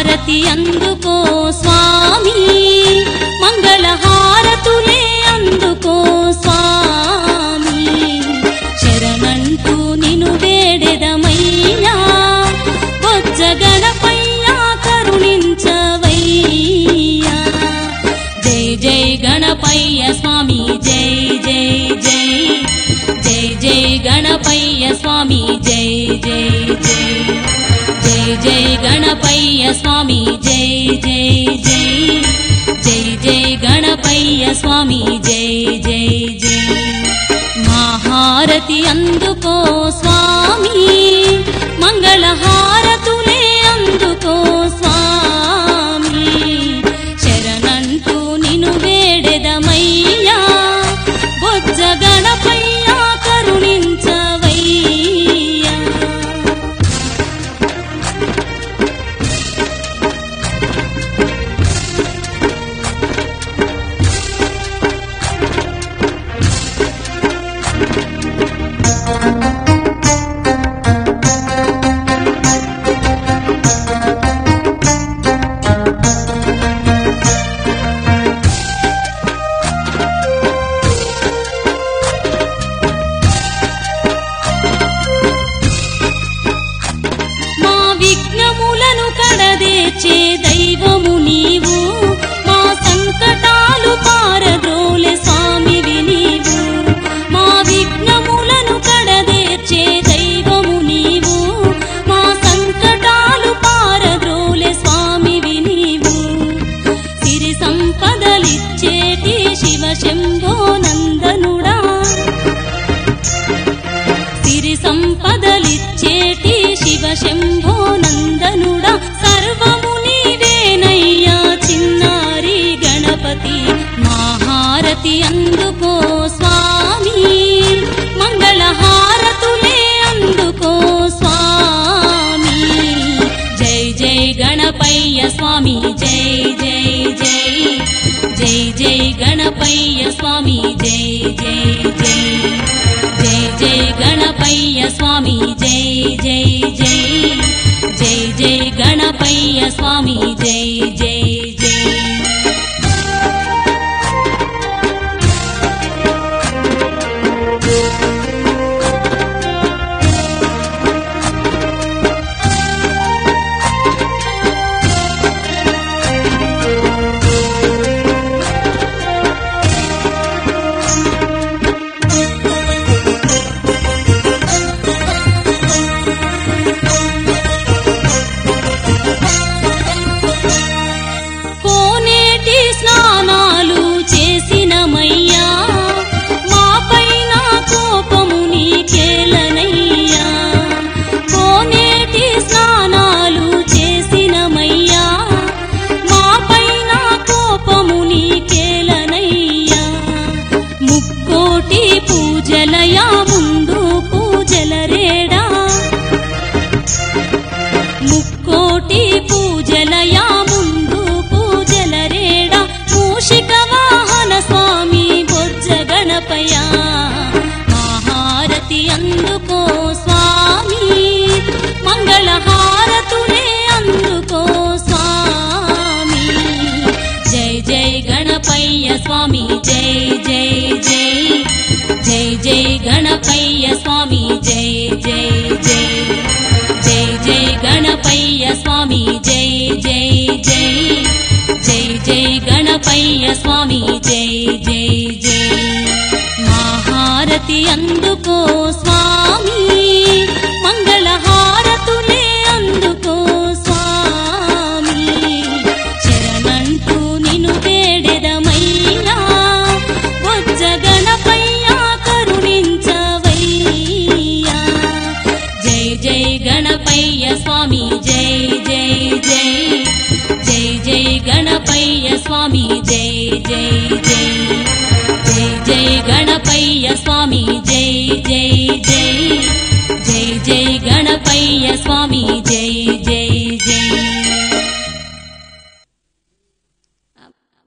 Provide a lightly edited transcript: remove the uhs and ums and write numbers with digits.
హారతి అందుకో స్వామి మంగళ హారతులే అందుకో స్వామి శరణంటూ నిను వేడెదమయ్యా బొజ్జ గణపయ్యా కరుణించవయ్యా జై జై గణపయ్య స్వామి జై జై జై జై జై గణపయ్య స్వామి జై జై జై జై జై గణపయ్య స్వామి జై జై జై జై జై గణపయ్య స్వామి జై జై జై మా హారతి అందుకో స్వామి మంగళ హారతులే అందుకో స్వామి శరణంటూ నిను వేడెదమయ్యా బొజ్జ గణపయ్యా కరుణించవయ్యా కడదేర్చే దైవము నీవు మా సంకటాలు పారద్రోలే స్వామివి నీవు మా విఘ్నములను కడదేర్చే దైవము నీవు మా సంకటాలు పారద్రోలే స్వామివి నీవు సిరి సంపదలిచ్చేటి శివ శంభో నందనుడా సిరి సంపదలిచ్చేటి శివ శంభో నందనుడా సర్వము నీవేనయ్యా చిన్నారి గణపతి మా హారతి అందుకో స్వామి మంగళ హారతులే అందుకో స్వామి జై జై గణపయ్య స్వామి జై జై జై జై జై గణపయ్య స్వామి జై జై జై జై జై గణపయ్య స్వామి జై జై జై జై జై గణపయ్య స్వామి జై జై జై పూజలయా ముందు పూజల రేడా ముక్కోటి పూజలయా ముందు పూజల రేడా మూషిక వాహన స్వామి బొజ్జ గణపయ్యా మా హారతి అందుకో స్వామి మంగళ హారతులే అందుకో స్వామి జై జై గణపయ్య స్వామి జై జై జై జై జై గణపయ్య స్వామి జై జై జై జై జై గణపయ్య స్వామి జై జై జై జై జై గణపయ్య స్వామి జై జై జై మా హారతి అందుకో స్వామి మంగళ హారతులే అందుకో స్వామి శరణంటూ నిను వేడెదమయ్యా బొజ్జ గణపయ్యా కరుణించవయ్యా జై జై గణపయ్య స్వామి జై జై జై జై జై గణపయ్య స్వామి జై